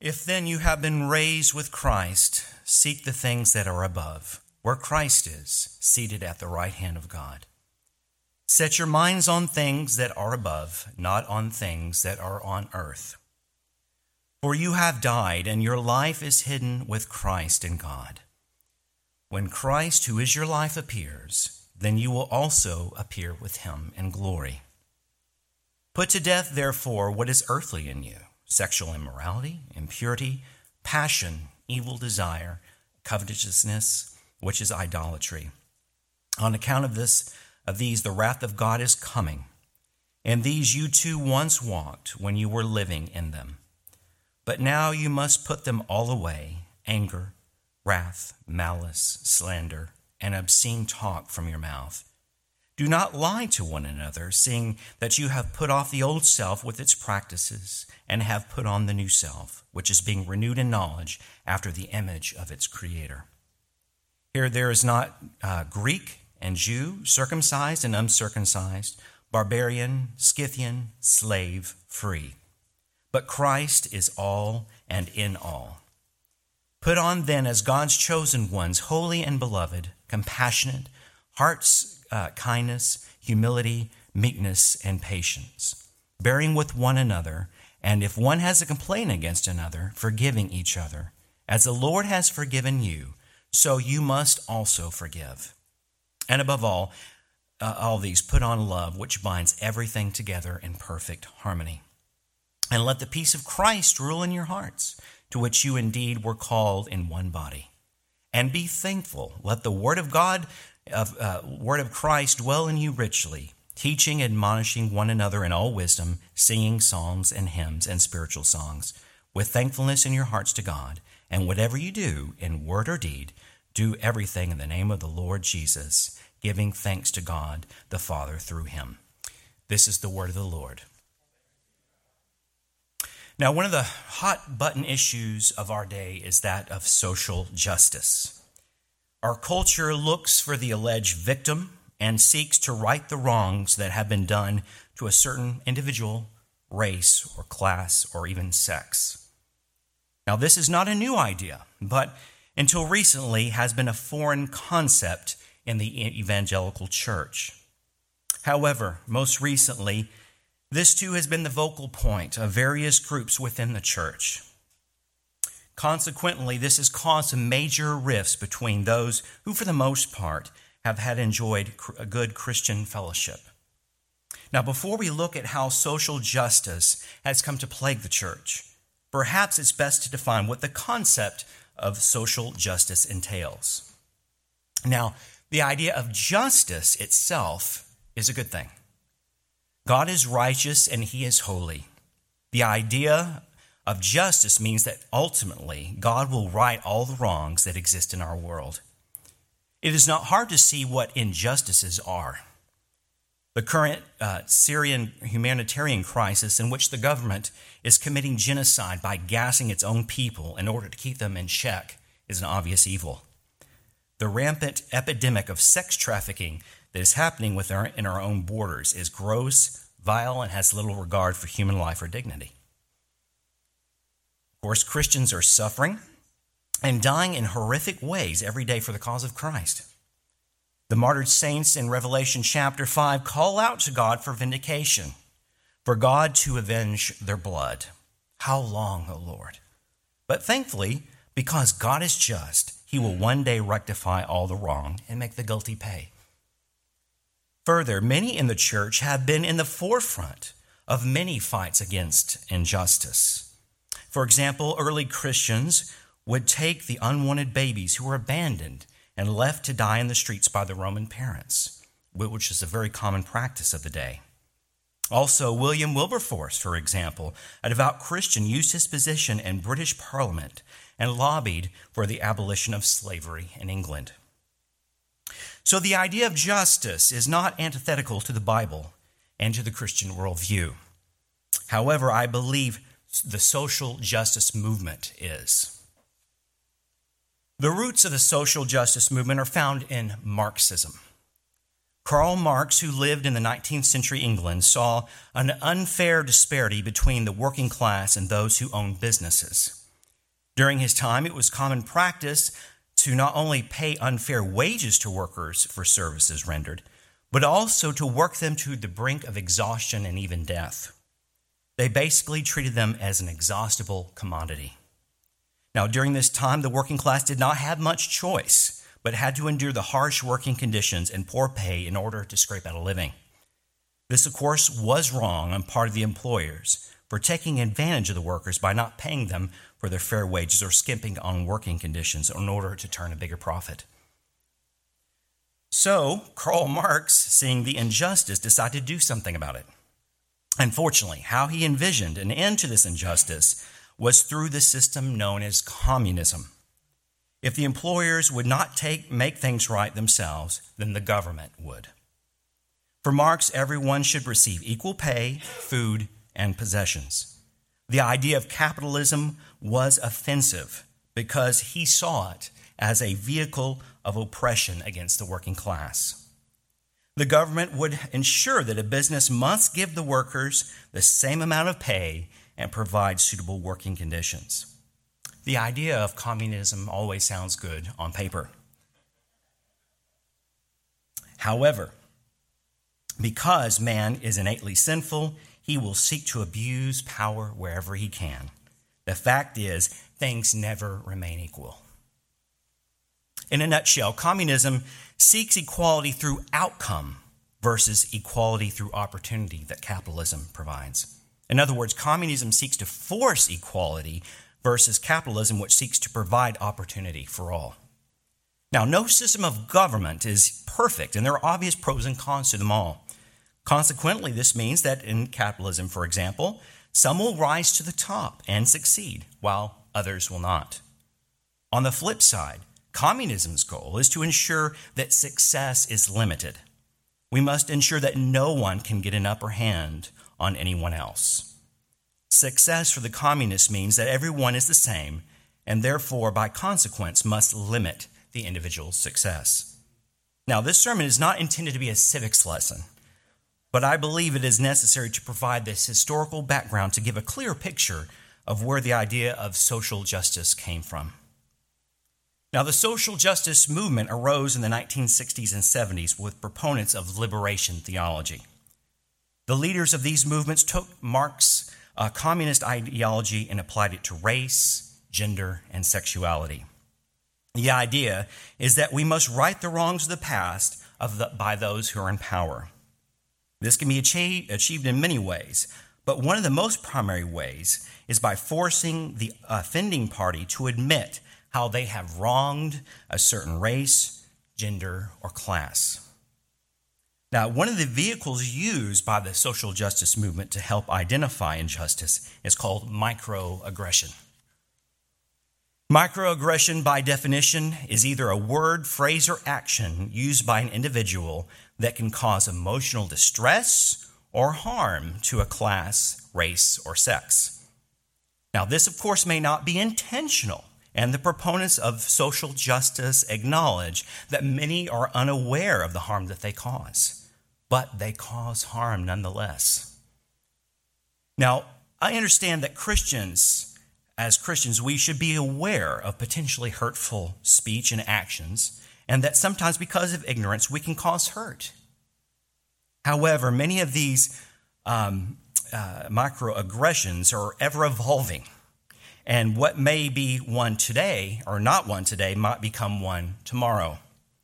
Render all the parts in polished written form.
If then you have been raised with Christ, seek the things that are above, where Christ is, seated at the right hand of God. Set your minds on things that are above, not on things that are on earth. For you have died, and your life is hidden with Christ in God. When Christ, who is your life, appears, then you will also appear with him in glory. Put to death, therefore, what is earthly in you: sexual immorality, impurity, passion, evil desire, covetousness, which is idolatry. On account of these, the wrath of God is coming. And these you too once walked when you were living in them. But now you must put them all away: anger, wrath, malice, slander, and obscene talk from your mouth. Do not lie to one another, seeing that you have put off the old self with its practices, and have put on the new self, which is being renewed in knowledge after the image of its Creator. Here there is not Greek and Jew, circumcised and uncircumcised, barbarian, Scythian, slave, free. But Christ is all and in all. Put on then as God's chosen ones, holy and beloved, compassionate, hearts kindness, humility, meekness, and patience, bearing with one another, and if one has a complaint against another, forgiving each other. As the Lord has forgiven you, so you must also forgive. And above all these, put on love, which binds everything together in perfect harmony. And let the peace of Christ rule in your hearts, to which you indeed were called in one body. And be thankful. Let the word of Christ dwell in you richly, teaching and admonishing one another in all wisdom, singing psalms and hymns and spiritual songs, with thankfulness in your hearts to God. And whatever you do, in word or deed, do everything in the name of the Lord Jesus, giving thanks to God the Father through him. This is the word of the Lord. Now, one of the hot-button issues of our day is that of social justice. Our culture looks for the alleged victim and seeks to right the wrongs that have been done to a certain individual, race, or class, or even sex. Now, this is not a new idea, but until recently has been a foreign concept in the evangelical church. However, most recently, this too has been the focal point of various groups within the church. Consequently, this has caused some major rifts between those who, for the most part, have had enjoyed a good Christian fellowship. Now, before we look at how social justice has come to plague the church, perhaps it's best to define what the concept of social justice entails. Now, the idea of justice itself is a good thing. God is righteous and he is holy. The idea of justice means that ultimately God will right all the wrongs that exist in our world. It is not hard to see what injustices are. The current Syrian humanitarian crisis, in which the government is committing genocide by gassing its own people in order to keep them in check, is an obvious evil. The rampant epidemic of sex trafficking that is happening in our own borders is gross, vile, and has little regard for human life or dignity. Of course, Christians are suffering and dying in horrific ways every day for the cause of Christ. The martyred saints in Revelation chapter 5 call out to God for vindication, for God to avenge their blood. How long, O Lord? But thankfully, because God is just, he will one day rectify all the wrong and make the guilty pay. Further, many in the church have been in the forefront of many fights against injustice. For example, early Christians would take the unwanted babies who were abandoned and left to die in the streets by their Roman parents, which is a very common practice of the day. Also, William Wilberforce, for example, a devout Christian, used his position in British Parliament and lobbied for the abolition of slavery in England. So the idea of justice is not antithetical to the Bible and to the Christian worldview. However, I believe the social justice movement is. The roots of the social justice movement are found in Marxism. Karl Marx, who lived in the 19th century England, saw an unfair disparity between the working class and those who owned businesses. During his time, it was common practice to not only pay unfair wages to workers for services rendered, but also to work them to the brink of exhaustion and even death. They basically treated them as an exhaustible commodity. Now, during this time, the working class did not have much choice, but had to endure the harsh working conditions and poor pay in order to scrape out a living. This, of course, was wrong on part of the employers for taking advantage of the workers by not paying them for their fair wages or skimping on working conditions in order to turn a bigger profit. So, Karl Marx, seeing the injustice, decided to do something about it. Unfortunately, how he envisioned an end to this injustice was through the system known as communism. If the employers would not make things right themselves, then the government would. For Marx, everyone should receive equal pay, food, and possessions. The idea of capitalism was offensive because he saw it as a vehicle of oppression against the working class. The government would ensure that a business must give the workers the same amount of pay and provide suitable working conditions. The idea of communism always sounds good on paper. However, because man is innately sinful, he will seek to abuse power wherever he can. The fact is, things never remain equal. In a nutshell, communism seeks equality through outcome versus equality through opportunity that capitalism provides. In other words, communism seeks to force equality versus capitalism, which seeks to provide opportunity for all. Now, no system of government is perfect, and there are obvious pros and cons to them all. Consequently, this means that in capitalism, for example, some will rise to the top and succeed, while others will not. On the flip side, communism's goal is to ensure that success is limited. We must ensure that no one can get an upper hand on anyone else. Success for the communists means that everyone is the same, and therefore, by consequence, must limit the individual's success. Now, this sermon is not intended to be a civics lesson, but I believe it is necessary to provide this historical background to give a clear picture of where the idea of social justice came from. Now, the social justice movement arose in the 1960s and 70s with proponents of liberation theology. The leaders of these movements took Marx's communist ideology and applied it to race, gender, and sexuality. The idea is that we must right the wrongs of the past by those who are in power. This can be achieved in many ways, but one of the most primary ways is by forcing the offending party to admit how they have wronged a certain race, gender, or class. Now, one of the vehicles used by the social justice movement to help identify injustice is called microaggression. Microaggression, by definition, is either a word, phrase, or action used by an individual that can cause emotional distress or harm to a class, race, or sex. Now, this, of course, may not be intentional, and the proponents of social justice acknowledge that many are unaware of the harm that they cause, but they cause harm nonetheless. Now, I understand that as Christians, we should be aware of potentially hurtful speech and actions, and that sometimes because of ignorance, we can cause hurt. However, many of these microaggressions are ever evolving, and what may be one today or not one today might become one tomorrow.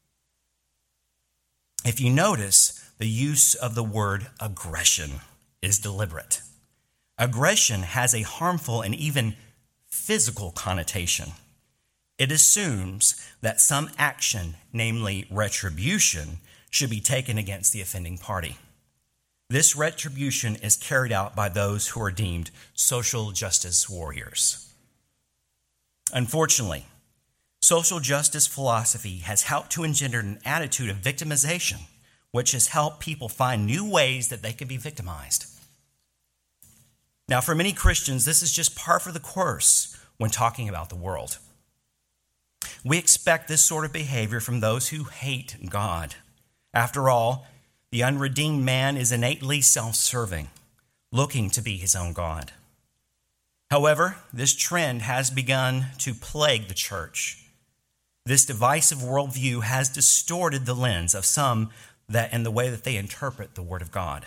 If you notice, the use of the word aggression is deliberate. Aggression has a harmful and even physical connotation. It assumes that some action, namely retribution, should be taken against the offending party. This retribution is carried out by those who are deemed social justice warriors. Unfortunately, social justice philosophy has helped to engender an attitude of victimization, which has helped people find new ways that they can be victimized. Now, for many Christians, this is just par for the course when talking about the world. We expect this sort of behavior from those who hate God. After all, the unredeemed man is innately self-serving, looking to be his own God. However, this trend has begun to plague the church. This divisive worldview has distorted the lens of some and the way that they interpret the Word of God.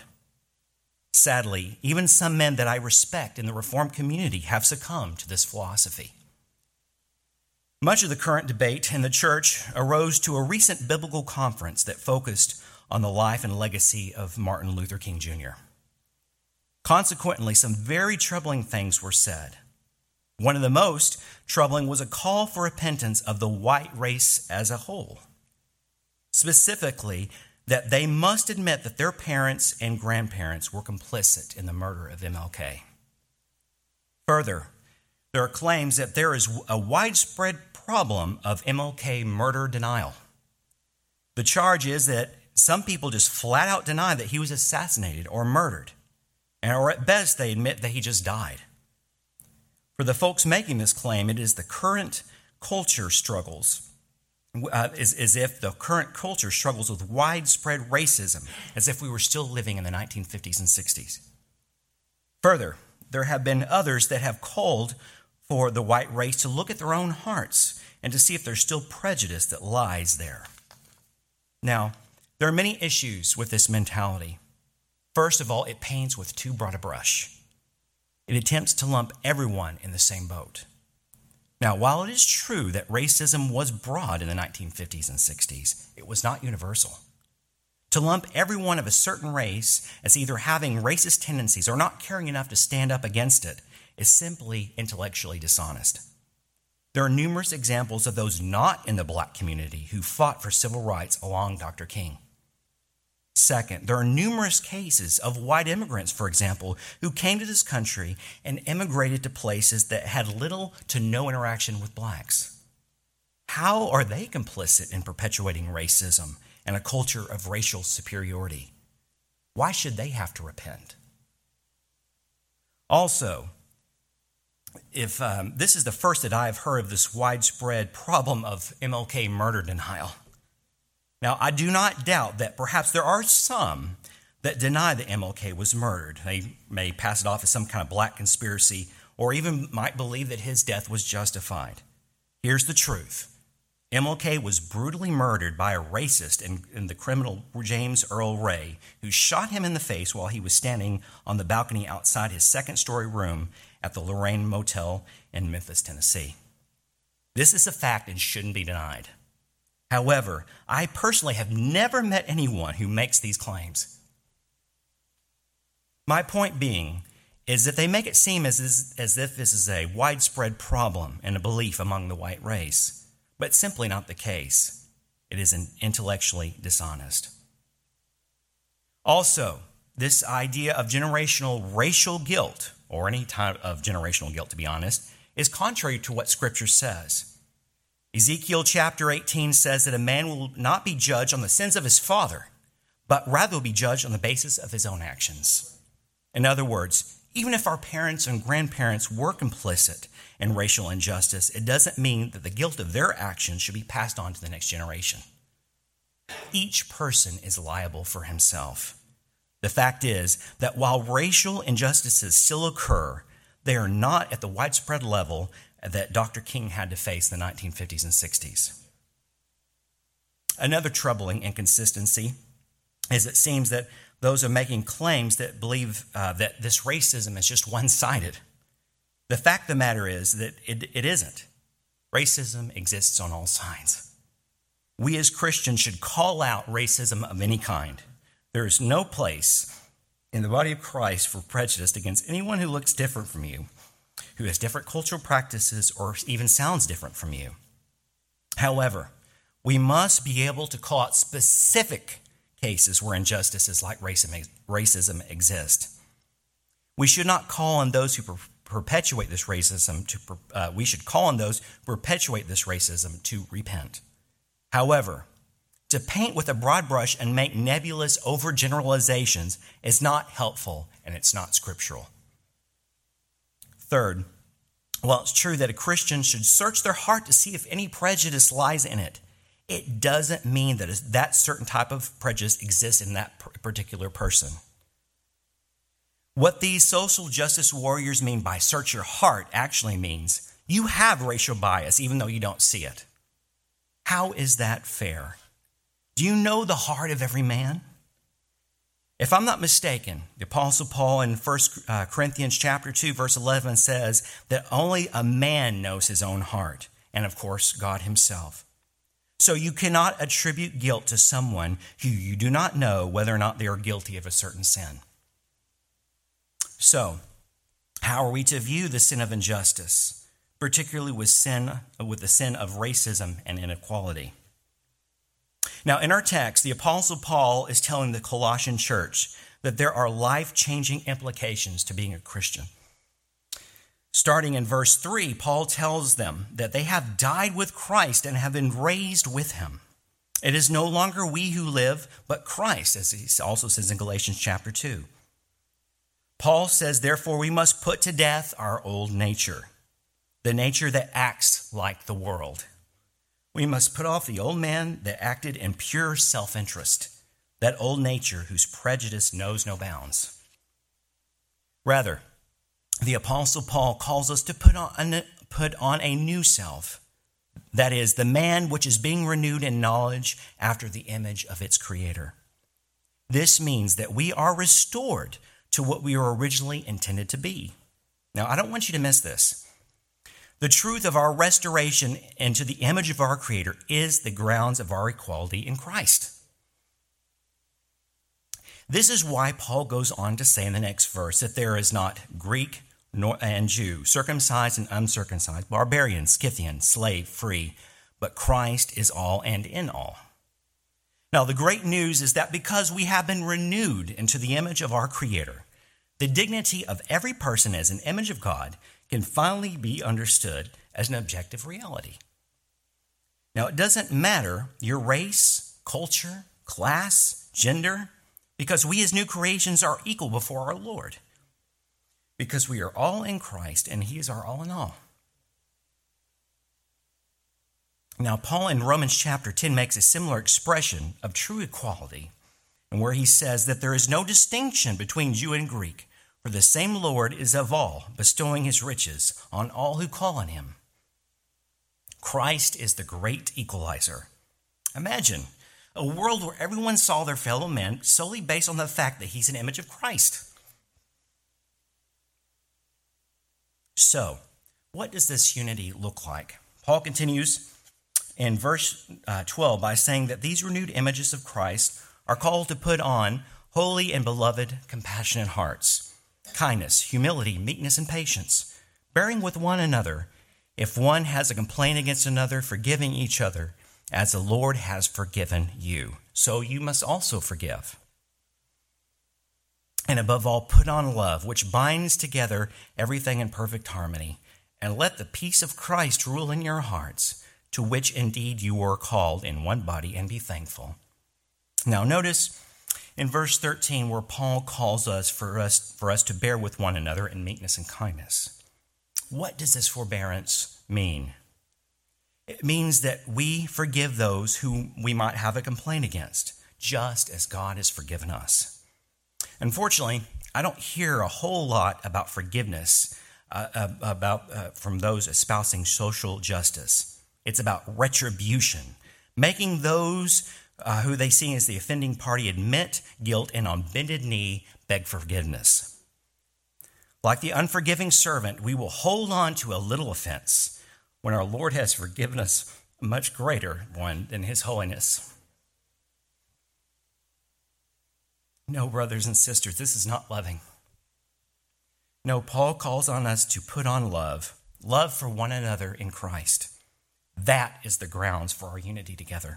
Sadly, even some men that I respect in the Reformed community have succumbed to this philosophy. Much of the current debate in the church arose to a recent biblical conference that focused on the life and legacy of Martin Luther King Jr. Consequently, some very troubling things were said. One of the most troubling was a call for repentance of the white race as a whole. Specifically, that they must admit that their parents and grandparents were complicit in the murder of MLK. Further, there are claims that there is a widespread problem of MLK murder denial. The charge is that some people just flat out deny that he was assassinated or murdered, or at best they admit that he just died. For the folks making this claim, it is the current culture struggles, as if the current culture struggles with widespread racism, as if we were still living in the 1950s and 60s. Further, there have been others that have called for the white race to look at their own hearts and to see if there's still prejudice that lies there. Now, there are many issues with this mentality. First of all, it paints with too broad a brush. It attempts to lump everyone in the same boat. Now, while it is true that racism was broad in the 1950s and 60s, it was not universal. To lump everyone of a certain race as either having racist tendencies or not caring enough to stand up against it is simply intellectually dishonest. There are numerous examples of those not in the black community who fought for civil rights along Dr. King. Second, there are numerous cases of white immigrants, for example, who came to this country and immigrated to places that had little to no interaction with blacks. How are they complicit in perpetuating racism and a culture of racial superiority? Why should they have to repent? Also, if this is the first that I have heard of this widespread problem of MLK murder denial. Now, I do not doubt that perhaps there are some that deny that MLK was murdered. They may pass it off as some kind of black conspiracy or even might believe that his death was justified. Here's the truth. MLK was brutally murdered by a racist and the criminal James Earl Ray, who shot him in the face while he was standing on the balcony outside his second-story room at the Lorraine Motel in Memphis, Tennessee. This is a fact and shouldn't be denied. However, I personally have never met anyone who makes these claims. My point being is that they make it seem as if this is a widespread problem and a belief among the white race, but it's simply not the case. It is intellectually dishonest. Also, this idea of generational racial guilt, or any type of generational guilt, to be honest, is contrary to what Scripture says. Ezekiel chapter 18 says that a man will not be judged on the sins of his father, but rather will be judged on the basis of his own actions. In other words, even if our parents and grandparents were complicit in racial injustice, it doesn't mean that the guilt of their actions should be passed on to the next generation. Each person is liable for himself. The fact is that while racial injustices still occur, they are not at the widespread level that Dr. King had to face in the 1950s and 60s. Another troubling inconsistency is it seems that those are making claims that believe that this racism is just one-sided. The fact of the matter is that it isn't. Racism exists on all sides. We as Christians should call out racism of any kind. There is no place in the body of Christ for prejudice against anyone who looks different from you, who has different cultural practices or even sounds different from you. However, we must be able to call out specific cases where injustices like racism exist. We should not call on those who perpetuate this racism we should call on those who perpetuate this racism to repent. However, to paint with a broad brush and make nebulous overgeneralizations is not helpful and it's not scriptural. Third, while it's true that a Christian should search their heart to see if any prejudice lies in it, it doesn't mean that that certain type of prejudice exists in that particular person. What these social justice warriors mean by search your heart actually means you have racial bias even though you don't see it. How is that fair? Do you know the heart of every man? If I'm not mistaken, the Apostle Paul in 1 Corinthians chapter 2, verse 11 says that only a man knows his own heart, and of course, God himself. So you cannot attribute guilt to someone who you do not know whether or not they are guilty of a certain sin. So, how are we to view the sin of injustice, particularly with the sin of racism and inequality? Now, in our text, the Apostle Paul is telling the Colossian church that there are life-changing implications to being a Christian. Starting in verse 3, Paul tells them that they have died with Christ and have been raised with him. It is no longer we who live, but Christ, as he also says in Galatians chapter 2. Paul says, therefore, we must put to death our old nature, the nature that acts like the world. We must put off the old man that acted in pure self-interest, that old nature whose prejudice knows no bounds. Rather, the Apostle Paul calls us to put on a new self, that is, the man which is being renewed in knowledge after the image of its creator. This means that we are restored to what we were originally intended to be. Now, I don't want you to miss this. The truth of our restoration into the image of our Creator is the grounds of our equality in Christ. This is why Paul goes on to say in the next verse that there is not Greek and Jew, circumcised and uncircumcised, barbarian, Scythian, slave, free, but Christ is all and in all. Now, the great news is that because we have been renewed into the image of our Creator, the dignity of every person as an image of God can finally be understood as an objective reality. Now, it doesn't matter your race, culture, class, gender, because we as new creations are equal before our Lord, because we are all in Christ and he is our all in all. Now, Paul in Romans chapter 10 makes a similar expression of true equality, and where he says that there is no distinction between Jew and Greek, for the same Lord is of all, bestowing his riches on all who call on him. Christ is the great equalizer. Imagine a world where everyone saw their fellow man solely based on the fact that he's an image of Christ. So, what does this unity look like? Paul continues in verse 12 by saying that these renewed images of Christ are called to put on holy and beloved, compassionate hearts, kindness, humility, meekness, and patience, bearing with one another. If one has a complaint against another, forgiving each other, as the Lord has forgiven you, so you must also forgive. And above all, put on love, which binds together everything in perfect harmony, and let the peace of Christ rule in your hearts, to which indeed you were called in one body, and be thankful. Now notice in verse 13 where Paul calls us for us to bear with one another in meekness and kindness. What does this forbearance mean? It means that we forgive those who we might have a complaint against, just as God has forgiven us. Unfortunately, I don't hear a whole lot about forgiveness from those espousing social justice. It's about retribution, making those who they see as the offending party admit guilt and on bended knee beg forgiveness. Like the unforgiving servant, we will hold on to a little offense when our Lord has forgiven us a much greater one than his holiness. No, brothers and sisters, this is not loving. No, Paul calls on us to put on love for one another in Christ. That is the grounds for our unity together.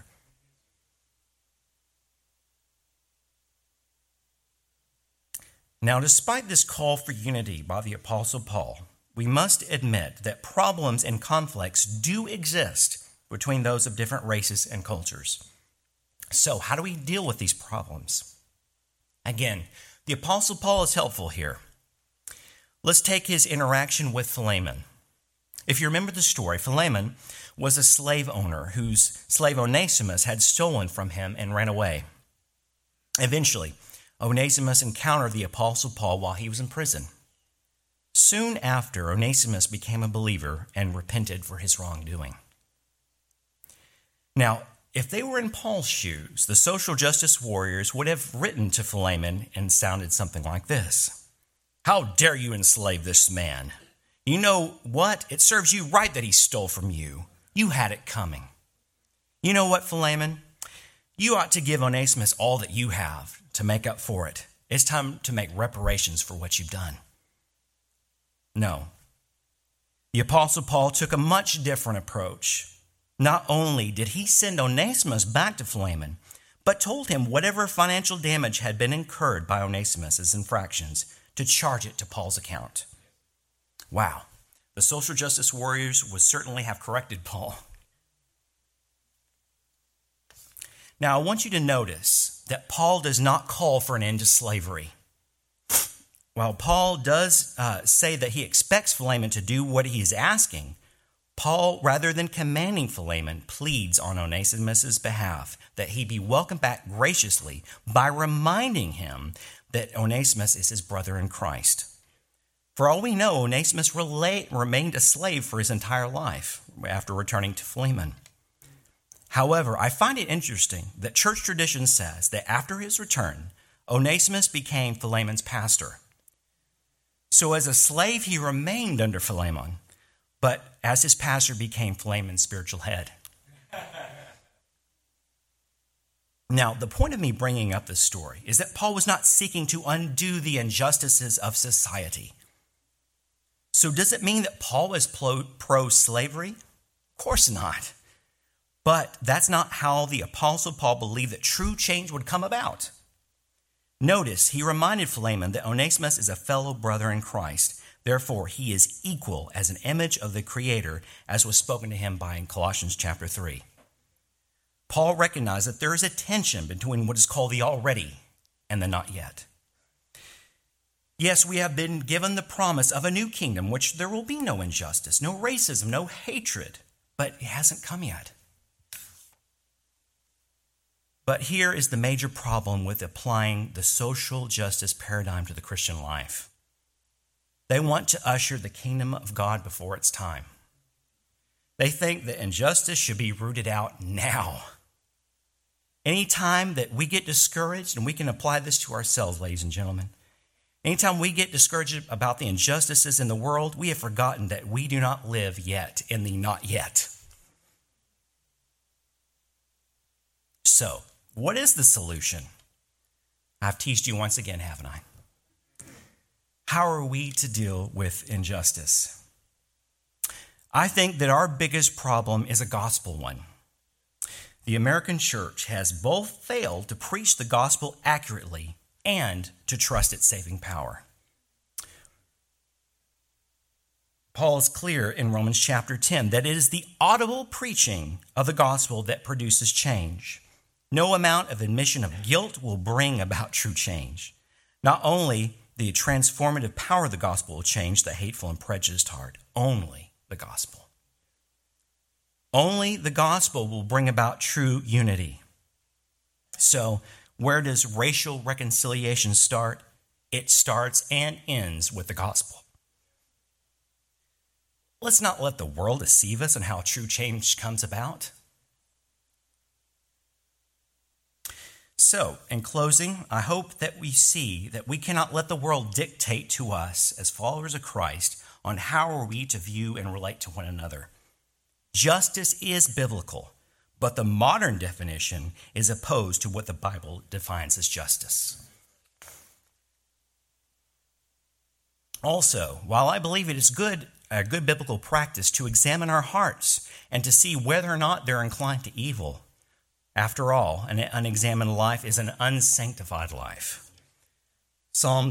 Now, despite this call for unity by the Apostle Paul, we must admit that problems and conflicts do exist between those of different races and cultures. So, how do we deal with these problems? Again, the Apostle Paul is helpful here. Let's take his interaction with Philemon. If you remember the story, Philemon was a slave owner whose slave Onesimus had stolen from him and ran away. Eventually, Onesimus encountered the Apostle Paul while he was in prison. Soon after, Onesimus became a believer and repented for his wrongdoing. Now, if they were in Paul's shoes, the social justice warriors would have written to Philemon and sounded something like this. How dare you enslave this man? You know what? It serves you right that he stole from you. You had it coming. You know what, Philemon? You ought to give Onesimus all that you have to make up for it. It's time to make reparations for what you've done. No. The Apostle Paul took a much different approach. Not only did he send Onesimus back to Philemon, but told him whatever financial damage had been incurred by Onesimus' infractions to charge it to Paul's account. Wow, the social justice warriors would certainly have corrected Paul. Now, I want you to notice that Paul does not call for an end to slavery. While Paul does say that he expects Philemon to do what he is asking, Paul, rather than commanding Philemon, pleads on Onesimus' behalf that he be welcomed back graciously by reminding him that Onesimus is his brother in Christ. For all we know, Onesimus remained a slave for his entire life after returning to Philemon. However, I find it interesting that church tradition says that after his return, Onesimus became Philemon's pastor. So as a slave, he remained under Philemon, but as his pastor became Philemon's spiritual head. Now, the point of me bringing up this story is that Paul was not seeking to undo the injustices of society. So does it mean that Paul is pro-slavery? Of course not. But that's not how the Apostle Paul believed that true change would come about. Notice, he reminded Philemon that Onesimus is a fellow brother in Christ. Therefore, he is equal as an image of the Creator, as was spoken to him by in Colossians chapter 3. Paul recognized that there is a tension between what is called the already and the not yet. Yes, we have been given the promise of a new kingdom, which there will be no injustice, no racism, no hatred, but it hasn't come yet. But here is the major problem with applying the social justice paradigm to the Christian life. They want to usher the kingdom of God before its time. They think that injustice should be rooted out now. Anytime that we get discouraged, and we can apply this to ourselves, ladies and gentlemen, anytime we get discouraged about the injustices in the world, we have forgotten that we do not live yet in the not yet. So, what is the solution? I've teased you once again, haven't I? How are we to deal with injustice? I think that our biggest problem is a gospel one. The American church has both failed to preach the gospel accurately and to trust its saving power. Paul is clear in Romans chapter 10 that it is the audible preaching of the gospel that produces change. No amount of admission of guilt will bring about true change. Not only the transformative power of the gospel will change the hateful and prejudiced heart, only the gospel. Only the gospel will bring about true unity. So, where does racial reconciliation start? It starts and ends with the gospel. Let's not let the world deceive us on how true change comes about. So, in closing, I hope that we see that we cannot let the world dictate to us as followers of Christ on how are we to view and relate to one another. Justice is biblical, but the modern definition is opposed to what the Bible defines as justice. Also, while I believe it is a good biblical practice to examine our hearts and to see whether or not they're inclined to evil, after all, an unexamined life is an unsanctified life. Psalm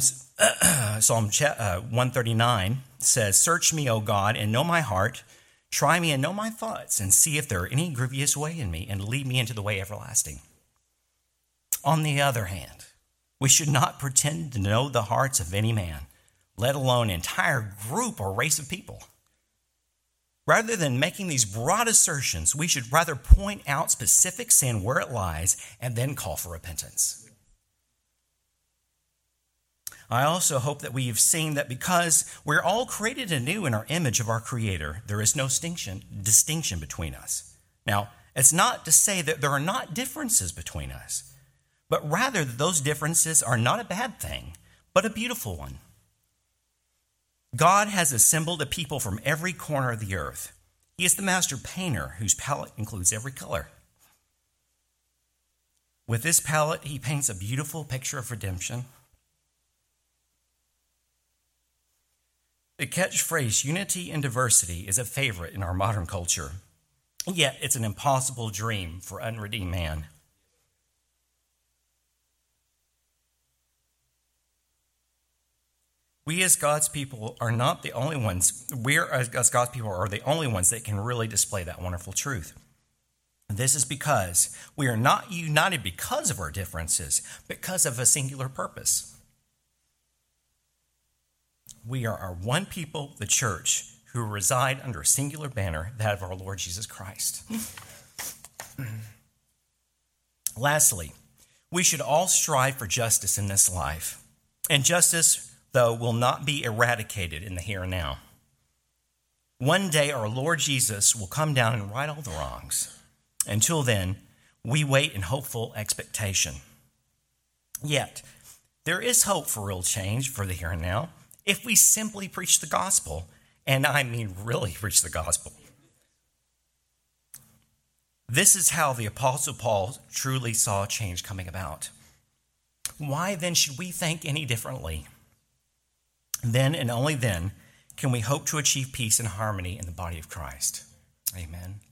139 says, "Search me, O God, and know my heart. Try me and know my thoughts, and see if there are any grievous way in me, and lead me into the way everlasting." On the other hand, we should not pretend to know the hearts of any man, let alone an entire group or race of people. Rather than making these broad assertions, we should rather point out specific sin where it lies and then call for repentance. I also hope that we have seen that because we're all created anew in our image of our Creator, there is no distinction between us. Now, it's not to say that there are not differences between us, but rather that those differences are not a bad thing, but a beautiful one. God has assembled a people from every corner of the earth. He is the master painter whose palette includes every color. With this palette, he paints a beautiful picture of redemption. The catchphrase, unity and diversity, is a favorite in our modern culture. Yet it's an impossible dream for unredeemed man. We as God's people are not the only ones. As God's people are the only ones that can really display that wonderful truth. This is because we are not united because of our differences, but because of a singular purpose. We are our one people, the church, who reside under a singular banner, that of our Lord Jesus Christ. Lastly, we should all strive for justice in this life. And justice, though, will not be eradicated in the here and now. One day our Lord Jesus will come down and right all the wrongs. Until then, we wait in hopeful expectation. Yet, there is hope for real change for the here and now if we simply preach the gospel. And I mean really preach the gospel. This is how the Apostle Paul truly saw change coming about. Why then should we think any differently? Then and only then can we hope to achieve peace and harmony in the body of Christ. Amen.